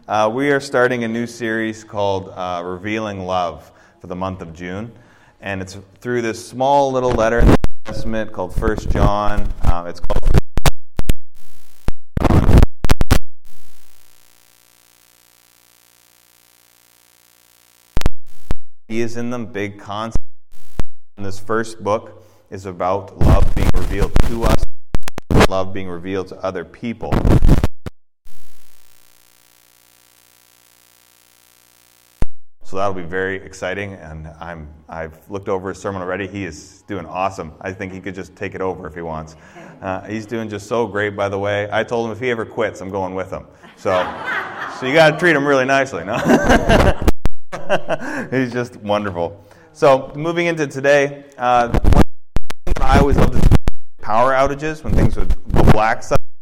We are starting a new series called Revealing Love for the month of June. And it's through this small little letter in the New Testament called 1 John. It's called He is in them, big concept. And this first book is about love being revealed to us, love being revealed to other people. So that'll be very exciting, and I've looked over his sermon already. He is doing awesome. I think he could just take it over if he wants. He's doing just so great, by the way. I told him if he ever quits, I'm going with him. So you got to treat him really nicely, no? He's just wonderful. So moving into today, one thing that I always love to do power outages when things would go black.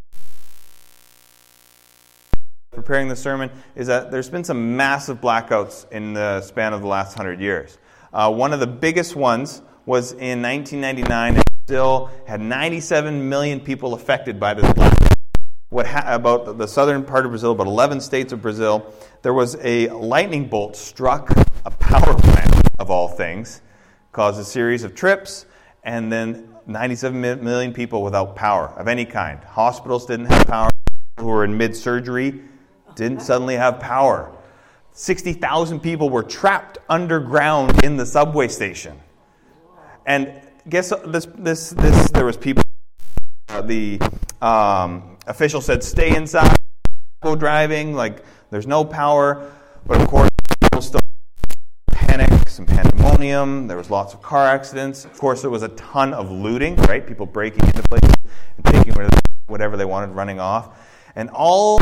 Preparing the sermon is that there's been some massive blackouts in the span of the last 100 years. One of the biggest ones was in 1999, and Brazil had 97 million people affected by this blackout. About the southern part of Brazil, about 11 states of Brazil, there was a lightning bolt struck a power plant, of all things, caused a series of trips, and then 97 million people without power of any kind. Hospitals didn't have power. People who were in mid-surgery didn't suddenly have power. 60,000 people were trapped underground in the subway station. And guess this there was people. The official said, "Stay inside, go driving." Like there's no power, but of course people still panic, some pandemonium. There was lots of car accidents. Of course, there was a ton of looting. Right, people breaking into places and taking whatever they wanted, running off, and all.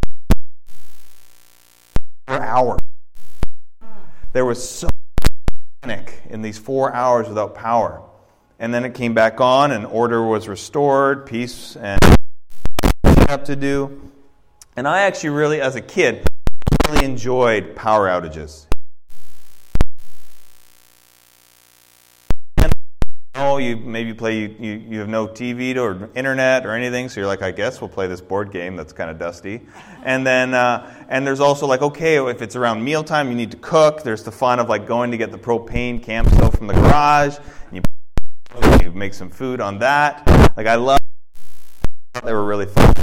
For hours. There was so much panic in these 4 hours without power. And then it came back on and order was restored, peace and up to do. And I actually really, as a kid, really enjoyed power outages. You maybe you have no TV or internet or anything, so you're like, I guess we'll play this board game that's kind of dusty. And then and there's also like, okay, if it's around mealtime, you need to cook. There's the fun of like going to get the propane camp stove from the garage, and you make some food on that. Like I love. They were really fun.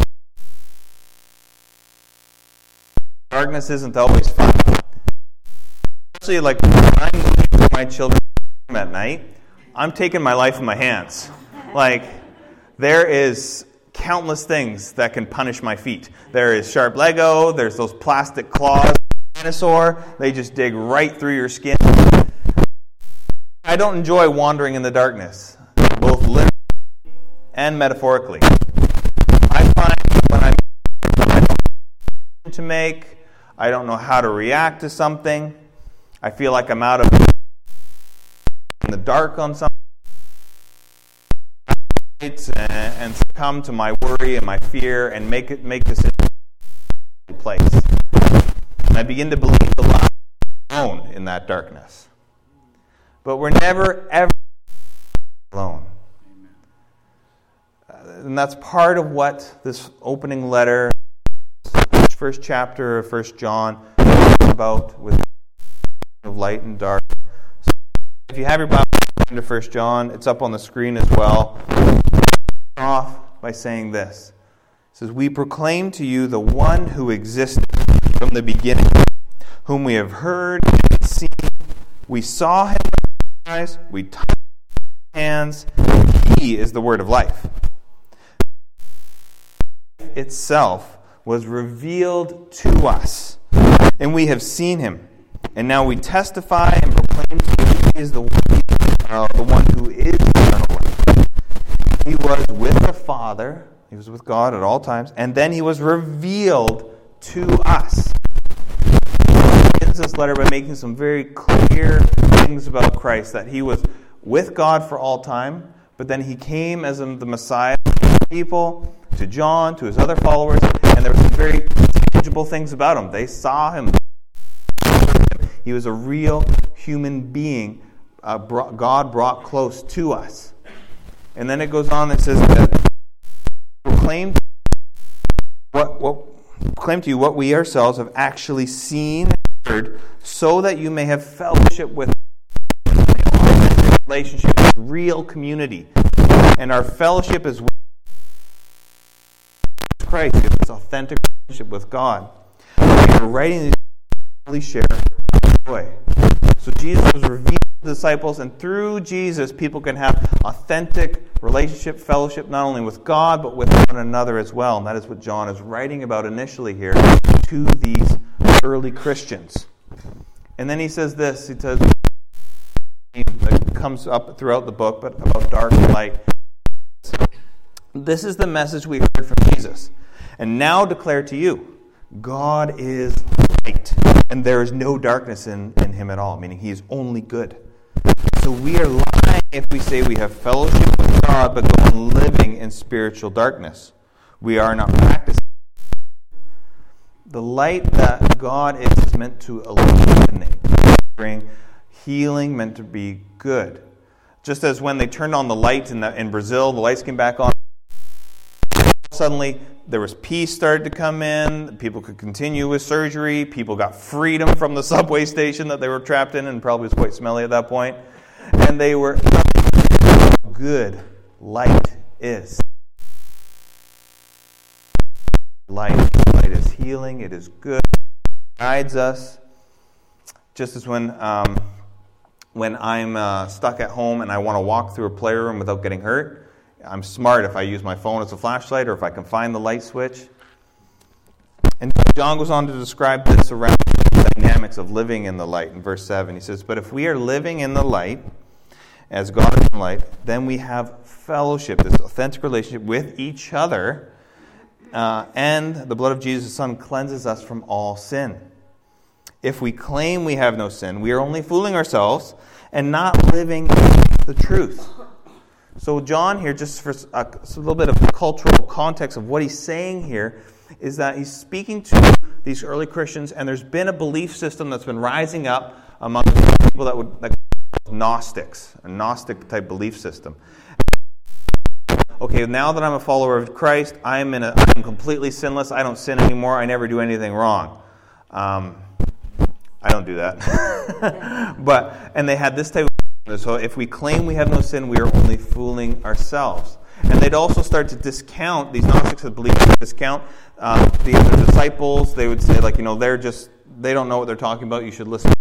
Darkness isn't always fun. Especially like when I'm leaving my children at night. I'm taking my life in my hands. Like, there is countless things that can punish my feet. There is sharp Lego, there's those plastic claws, dinosaur, they just dig right through your skin. I don't enjoy wandering in the darkness, both literally and metaphorically. I find when I don't know to make, I don't know how to react to something, I feel like I'm out of in the dark on something and succumb to my worry and my fear and make this in place. And I begin to believe the lie alone in that darkness. But we're never ever alone. And that's part of what this opening letter, first chapter of 1 John, is about with of light and dark. If you have your Bible to 1 John, it's up on the screen as well. Off by saying this. It says, "We proclaim to you the one who existed from the beginning, whom we have heard and seen. We saw him with our eyes, we touched his hands. He is the word of life. Itself was revealed to us, and we have seen him. And now we testify and proclaim to you he is the one who is eternal life. He was with the Father, he was with God at all times, and then he was revealed to us." He begins this letter by making some very clear things about Christ, that he was with God for all time, but then he came as the Messiah to people, to John, to his other followers, and there were some very tangible things about him. They saw him. He was a real human being. God brought close to us. And then it goes on and says that proclaimed what proclaim to you what we ourselves have actually seen and heard, so that you may have fellowship with relationship, real community. And our fellowship is with Christ. It's this authentic relationship with God. We are writing these to share joy. So Jesus was revealed to the disciples, and through Jesus, people can have authentic relationship, fellowship, not only with God, but with one another as well. And that is what John is writing about initially here to these early Christians. And then he says this, he says, that comes up throughout the book, but about dark and light. This is the message we heard from Jesus, and now declare to you, God is light, and there is no darkness in him at all, meaning he is only good. So we are lying if we say we have fellowship with God, but go on living in spiritual darkness. We are not practicing. The light that God is meant to illuminate, bring healing, meant to be good. Just as when they turned on the light in Brazil, the lights came back on. Suddenly, there was peace started to come in. People could continue with surgery. People got freedom from the subway station that they were trapped in, and probably was quite smelly at that point. And they were good. Light is. Light is healing. It is good. It guides us. Just as when I'm stuck at home and I want to walk through a playroom without getting hurt, I'm smart if I use my phone as a flashlight or if I can find the light switch. And John goes on to describe this around the dynamics of living in the light in verse 7. He says, but if we are living in the light, as God is in light, then we have fellowship, this authentic relationship with each other, and the blood of Jesus' Son cleanses us from all sin. If we claim we have no sin, we are only fooling ourselves and not living the truth. So John here, just for a little bit of cultural context of what he's saying here, is that he's speaking to these early Christians, and there's been a belief system that's been rising up among people that Gnostics, a Gnostic type belief system. Okay, now that I'm a follower of Christ, I'm completely sinless. I don't sin anymore. I never do anything wrong. I don't do that. And they had this type of. So if we claim we have no sin, we are only fooling ourselves. And they'd also start to discount, these Gnostics that believe to discount the other disciples. They would say, they don't know what they're talking about. You should listen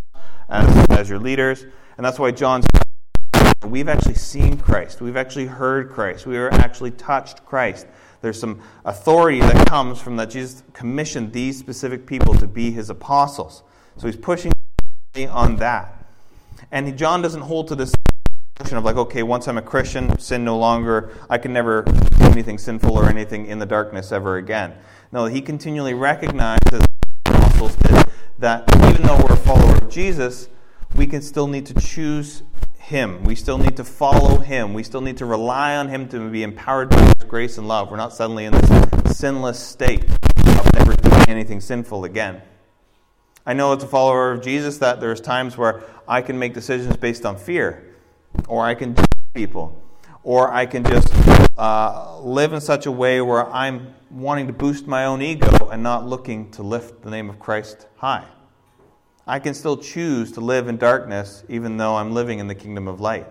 as your leaders. And that's why John's we've actually seen Christ. We've actually heard Christ. We are actually touched Christ. There's some authority that comes from that Jesus commissioned these specific people to be his apostles. So he's pushing on that. And John doesn't hold to this notion of okay, once I'm a Christian, sin no longer, I can never do anything sinful or anything in the darkness ever again. No, he continually recognizes, as the apostles did, that even though we're a follower of Jesus, we can still need to choose him. We still need to follow him. We still need to rely on him to be empowered by his grace and love. We're not suddenly in this sinless state of never doing anything sinful again. I know as a follower of Jesus that there's times where I can make decisions based on fear, or I can judge people, or I can just live in such a way where I'm wanting to boost my own ego and not looking to lift the name of Christ high. I can still choose to live in darkness even though I'm living in the kingdom of light.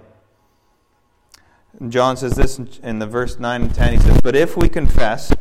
And John says this in the verse 9 and 10. He says, but if we confess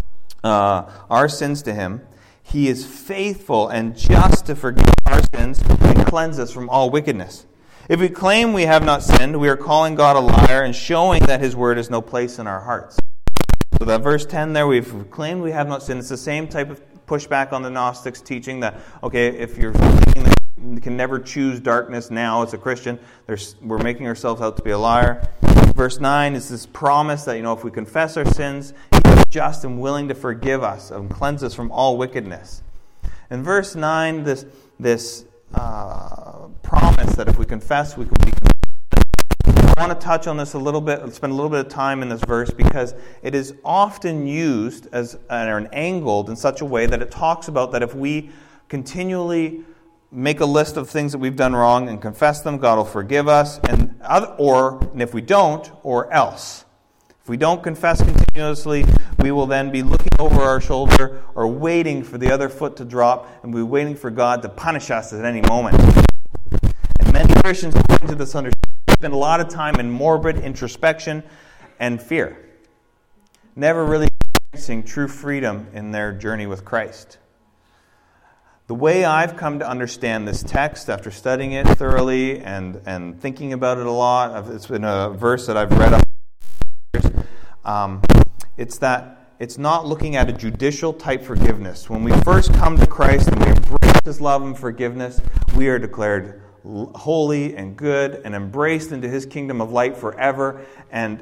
our sins to him, he is faithful and just to forgive our sins and cleanse us from all wickedness. If we claim we have not sinned, we are calling God a liar and showing that his word has no place in our hearts. So that verse 10 there, we've claimed we have not sinned. It's the same type of pushback on the Gnostics teaching that, okay, if you're thinking that you can never choose darkness now as a Christian, we're making ourselves out to be a liar. Verse 9 is this promise that, if we confess our sins, he is just and willing to forgive us and cleanse us from all wickedness. In verse 9, this promise that if we confess, we can be confessed. I want to touch on this a little bit, spend a little bit of time in this verse, because it is often used and angled in such a way that it talks about that if we continually make a list of things that we've done wrong and confess them, God will forgive us, and if we don't, or else. If we don't confess continuously, we will then be looking over our shoulder or waiting for the other foot to drop, and we'll be waiting for God to punish us at any moment. And many Christians, according to this understanding, spend a lot of time in morbid introspection and fear, never really experiencing true freedom in their journey with Christ. The way I've come to understand this text after studying it thoroughly and thinking about it a lot, it's been a verse that I've read up. It's that it's not looking at a judicial type forgiveness. When we first come to Christ and we embrace His love and forgiveness, we are declared holy and good and embraced into His kingdom of light forever and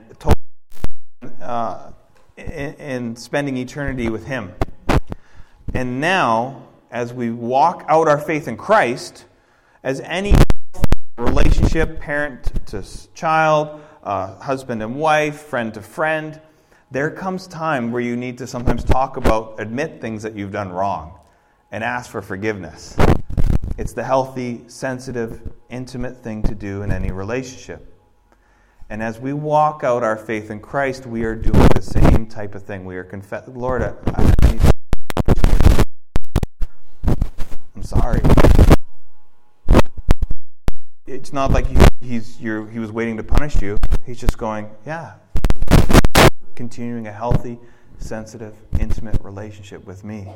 in spending eternity with Him. And now, as we walk out our faith in Christ, as any relationship, parent to child, husband and wife, friend to friend, there comes time where you need to sometimes admit things that you've done wrong and ask for forgiveness. It's the healthy, sensitive, intimate thing to do in any relationship. And as we walk out our faith in Christ, we are doing the same type of thing. We are confessing, Lord, I'm sorry. It's not like he was waiting to punish you. He's just going, continuing a healthy, sensitive, intimate relationship with me.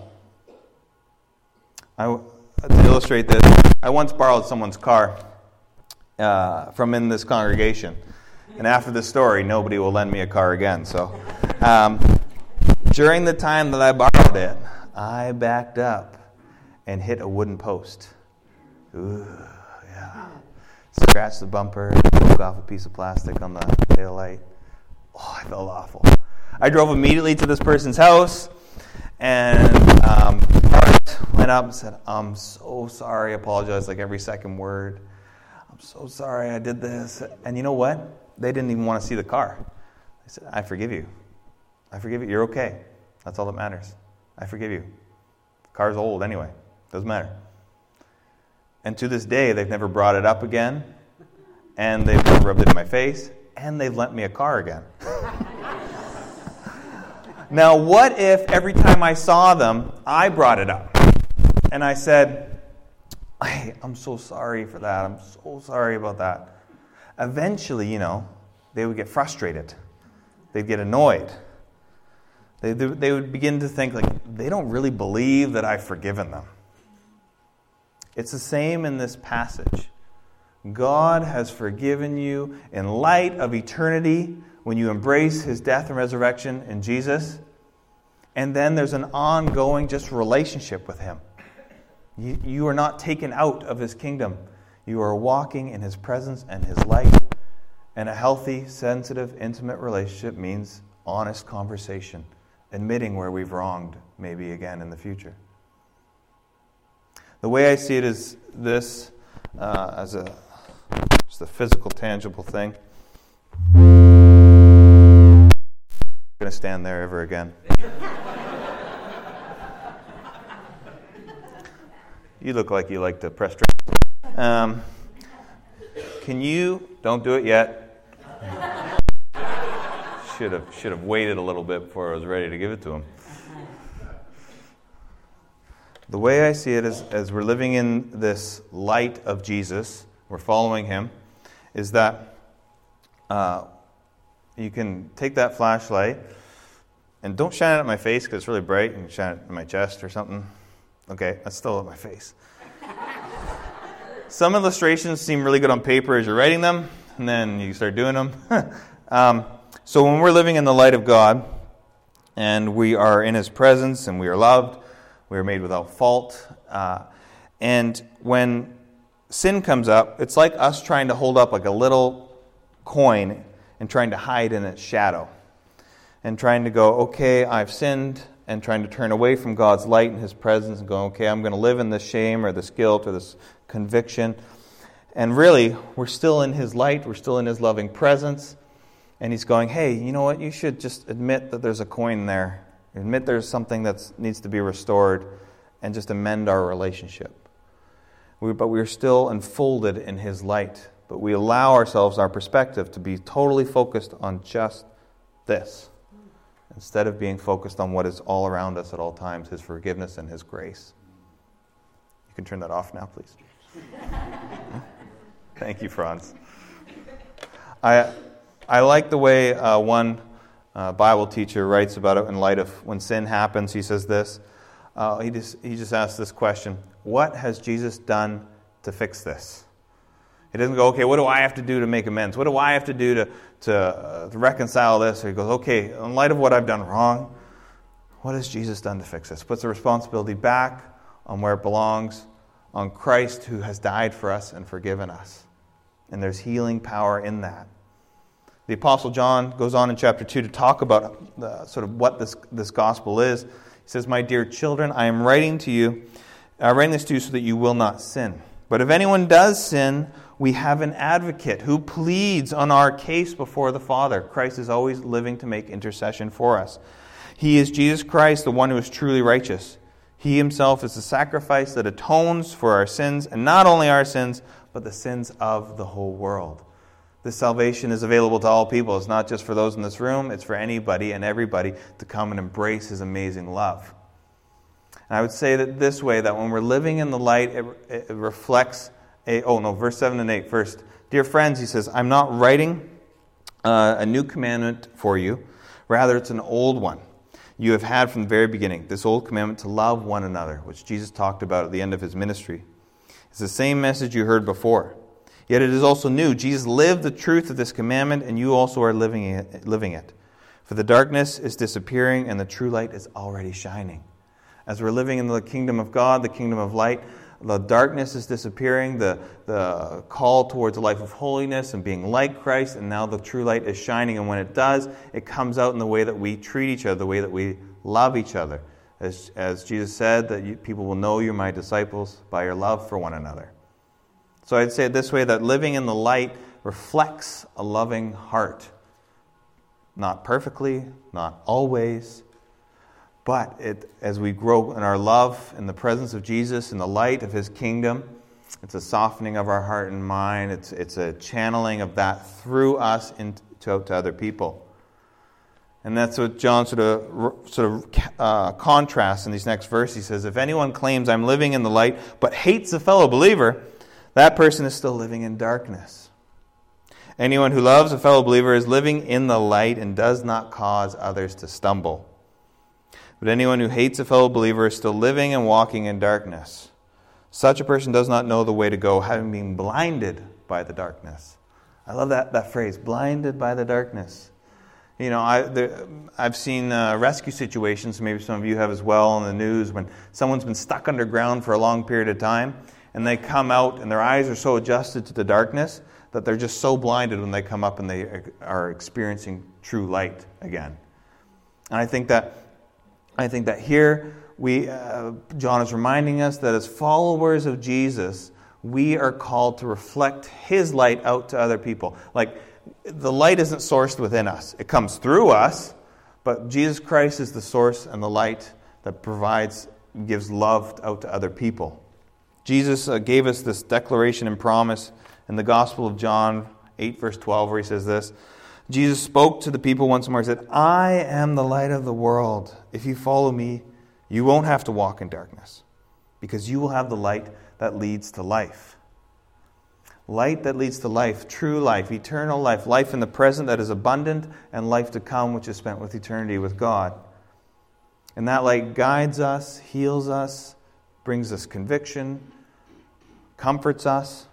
To illustrate this, I once borrowed someone's car from in this congregation. And after this story, nobody will lend me a car again. So during the time that I borrowed it, I backed up and hit a wooden post. Ooh, yeah. Scratched the bumper, broke off a piece of plastic on the taillight. Oh, I felt awful. I drove immediately to this person's house and went up and said, I'm so sorry. I apologized like every second word. I'm so sorry I did this. And you know what? They didn't even want to see the car. They said, I forgive you. I forgive you. You're okay. That's all that matters. I forgive you. The car's old anyway. Doesn't matter. And to this day, they've never brought it up again. And they've never rubbed it in my face. And they've lent me a car again. Now, what if every time I saw them, I brought it up? And I said, hey, I'm so sorry for that. I'm so sorry about that. Eventually, they would get frustrated. They'd get annoyed. They would begin to think, they don't really believe that I've forgiven them. It's the same in this passage. God has forgiven you in light of eternity when you embrace His death and resurrection in Jesus. And then there's an ongoing just relationship with Him. You are not taken out of His kingdom. You are walking in His presence and His light. And a healthy, sensitive, intimate relationship means honest conversation, admitting where we've wronged maybe again in the future. The way I see it is this, as just a physical, tangible thing. I'm going to stand there ever again. You look like you like to press drums. Can you? Don't do it yet. Should have waited a little bit before I was ready to give it to him. The way I see it is, as we're living in this light of Jesus, we're following Him, is that you can take that flashlight and don't shine it at my face because it's really bright, and shine it at my chest or something. Okay, that's still at my face. Some illustrations seem really good on paper as you're writing them, and then you start doing them. So when we're living in the light of God, and we are in His presence, and we are loved, we are made without fault, and when sin comes up, it's like us trying to hold up like a little coin and trying to hide in its shadow, and trying to go, okay, I've sinned, and trying to turn away from God's light and His presence and go, okay, I'm going to live in this shame or this guilt or this conviction. And really, we're still in His light, we're still in His loving presence, and He's going, hey, you know what, you should just admit that there's a coin there. Admit there's something that needs to be restored, and just amend our relationship. But we're still enfolded in His light. But we allow ourselves, our perspective, to be totally focused on just this. instead of being focused on what is all around us at all times, His forgiveness and His grace. You can turn that off now, please. Thank you, Franz. I like the way one Bible teacher writes about it in light of when sin happens. He says this. He just asks this question: what has Jesus done to fix this? He doesn't go, okay, what do I have to do to make amends? What do I have to do to reconcile this? Or he goes, okay, in light of what I've done wrong, what has Jesus done to fix this? Puts the responsibility back on where it belongs, on Christ who has died for us and forgiven us. And there's healing power in that. The Apostle John goes on in chapter 2 to talk about sort of what this gospel is. He says, my dear children, I am writing this to you so that you will not sin. But if anyone does sin, we have an advocate who pleads on our case before the Father. Christ is always living to make intercession for us. He is Jesus Christ, the one who is truly righteous. He himself is the sacrifice that atones for our sins, and not only our sins, but the sins of the whole world. This salvation is available to all people. It's not just for those in this room. It's for anybody and everybody to come and embrace His amazing love. And I would say that this way, that when we're living in the light, it reflects verse 7 and 8 first. Dear friends, he says, I'm not writing a new commandment for you. Rather, it's an old one you have had from the very beginning. This old commandment to love one another, which Jesus talked about at the end of His ministry. It's the same message you heard before. Yet it is also new. Jesus lived the truth of this commandment, and you also are living it. For the darkness is disappearing, and the true light is already shining. As we're living in the kingdom of God, the kingdom of light, the darkness is disappearing, the call towards a life of holiness and being like Christ, and now the true light is shining. And when it does, it comes out in the way that we treat each other, the way that we love each other. As Jesus said, that people will know you're my disciples by your love for one another. So I'd say it this way, that living in the light reflects a loving heart. Not perfectly, not always, but as we grow in our love in the presence of Jesus, in the light of His kingdom, it's a softening of our heart and mind. It's a channeling of that through us to other people. And that's what John sort of contrasts in these next verses. He says, if anyone claims I'm living in the light but hates a fellow believer, that person is still living in darkness. Anyone who loves a fellow believer is living in the light and does not cause others to stumble. But anyone who hates a fellow believer is still living and walking in darkness. Such a person does not know the way to go, having been blinded by the darkness. I love that phrase, blinded by the darkness. You know, I've seen rescue situations, maybe some of you have as well, on the news, when someone's been stuck underground for a long period of time, and they come out and their eyes are so adjusted to the darkness that they're just so blinded when they come up and they are experiencing true light again. And I think that here John is reminding us that as followers of Jesus, we are called to reflect His light out to other people. Like, the light isn't sourced within us. It comes through us, but Jesus Christ is the source and the light that gives love out to other people. Jesus gave us this declaration and promise in the Gospel of John 8, verse 12, where He says this. Jesus spoke to the people once more. He said, I am the light of the world. If you follow me, you won't have to walk in darkness, because you will have the light that leads to life. Light that leads to life, true life, eternal life, life in the present that is abundant, and life to come, which is spent with eternity with God. And that light guides us, heals us, brings us conviction, comforts us.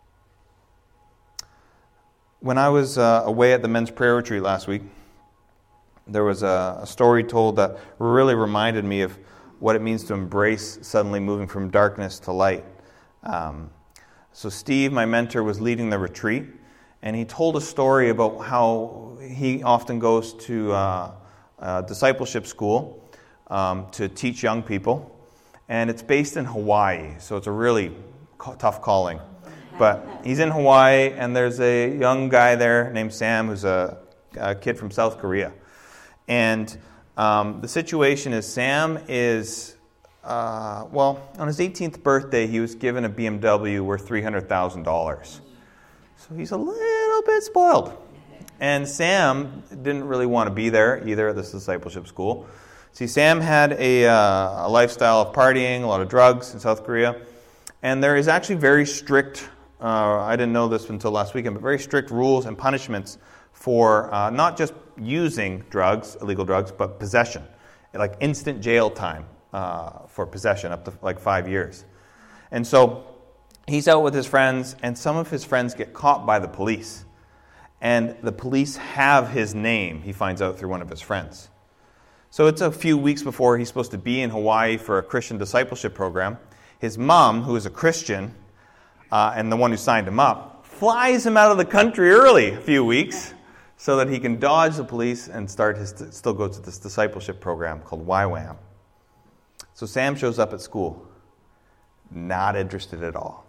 When I was away at the men's prayer retreat last week, there was a story told that really reminded me of what it means to embrace suddenly moving from darkness to light. So Steve, my mentor, was leading the retreat, and he told a story about how he often goes to a discipleship school to teach young people, and it's based in Hawaii, so it's a really tough calling. But he's in Hawaii, and there's a young guy there named Sam who's a kid from South Korea. And the situation is Sam is, on his 18th birthday, he was given a BMW worth $300,000. So he's a little bit spoiled. And Sam didn't really want to be there either at this discipleship school. See, Sam had a lifestyle of partying, a lot of drugs in South Korea. And there is actually very strict, I didn't know this until last weekend, but very strict rules and punishments for not just using drugs, illegal drugs, but possession. Like instant jail time for possession, up to like 5 years. And so he's out with his friends, and some of his friends get caught by the police. And the police have his name, he finds out through one of his friends. So it's a few weeks before he's supposed to be in Hawaii for a Christian discipleship program. His mom, who is a Christian, and the one who signed him up, flies him out of the country early a few weeks so that he can dodge the police and still go to this discipleship program called YWAM. So Sam shows up at school, not interested at all.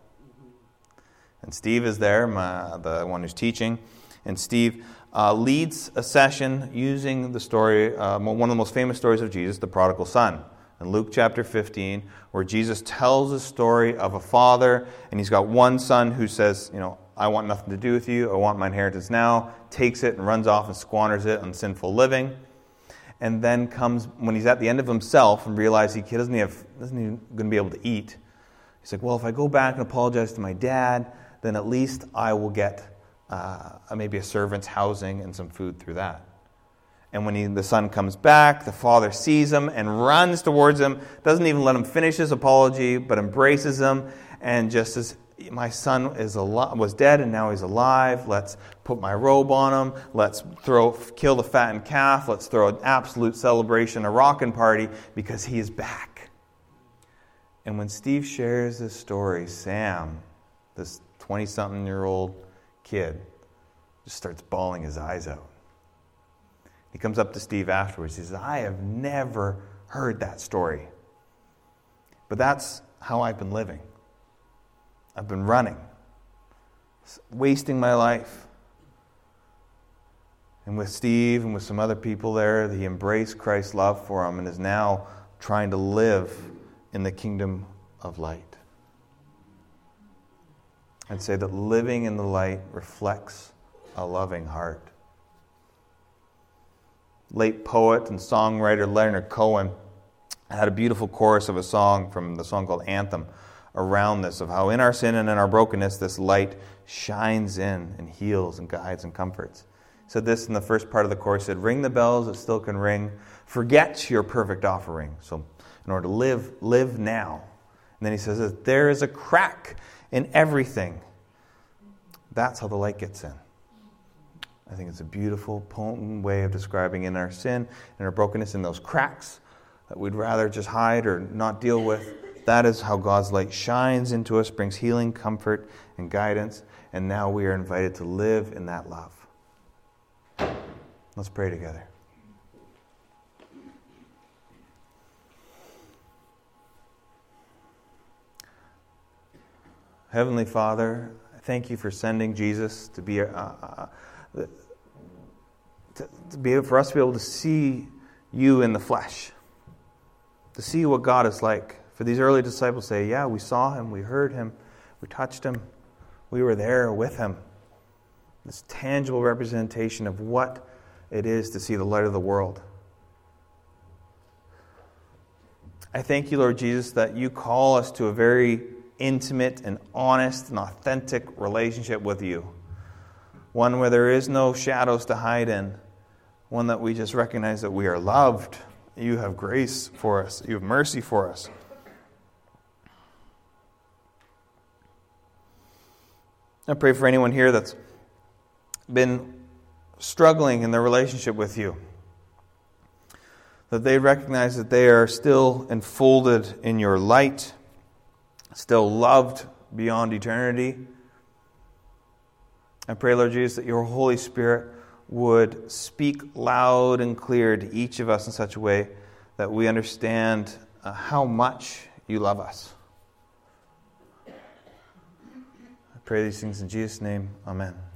And Steve is there, the one who's teaching. And Steve leads a session using the story, one of the most famous stories of Jesus, the prodigal son. In Luke chapter 15, where Jesus tells a story of a father, and he's got one son who says, I want nothing to do with you, I want my inheritance now, takes it and runs off and squanders it on sinful living. And then comes, when he's at the end of himself and realizes he isn't even going to be able to eat, he's like, well, if I go back and apologize to my dad, then at least I will get maybe a servant's housing and some food through that. And when the son comes back, the father sees him and runs towards him, doesn't even let him finish his apology, but embraces him and just says, my son was dead and now he's alive. Let's put my robe on him. Let's kill the fattened calf. Let's throw an absolute celebration, a rockin' party, because he is back. And when Steve shares this story, Sam, this 20-something-year-old kid, just starts bawling his eyes out. He comes up to Steve afterwards. He says, I have never heard that story. But that's how I've been living. I've been running, wasting my life. And with Steve and with some other people there, he embraced Christ's love for him and is now trying to live in the kingdom of light. I'd say that living in the light reflects a loving heart. Late poet and songwriter Leonard Cohen had a beautiful chorus of a song from the song called Anthem around this, of how in our sin and in our brokenness this light shines in and heals and guides and comforts. He said this in the first part of the chorus, said, ring the bells that still can ring, forget your perfect offering. So in order to live now. And then he says that there is a crack in everything. That's how the light gets in. I think it's a beautiful, potent way of describing in our sin and our brokenness, in those cracks that we'd rather just hide or not deal with. That is how God's light shines into us, brings healing, comfort, and guidance. And now we are invited to live in that love. Let's pray together. Heavenly Father, thank you for sending Jesus to be for us to be able to see you in the flesh, to see what God is like. For these early disciples say, yeah, we saw him, we heard him, we touched him, we were there with him. This tangible representation of what it is to see the light of the world. I thank you, Lord Jesus, that you call us to a very intimate and honest and authentic relationship with you. One where there is no shadows to hide in. One that we just recognize that we are loved. You have grace for us. You have mercy for us. I pray for anyone here that's been struggling in their relationship with you, that they recognize that they are still enfolded in your light, still loved beyond eternity. I pray, Lord Jesus, that your Holy Spirit would speak loud and clear to each of us in such a way that we understand how much you love us. I pray these things in Jesus' name. Amen.